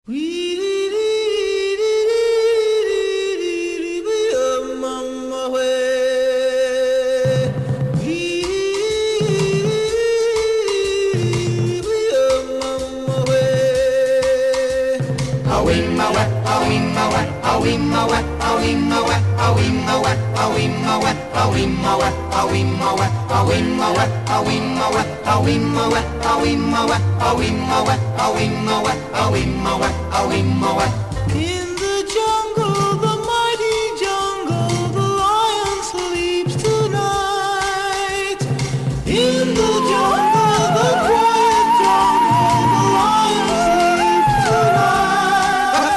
In the jungle, the mighty jungle, the lion sleeps tonight. In the jungle, the quiet jungle, the lion sleeps tonight.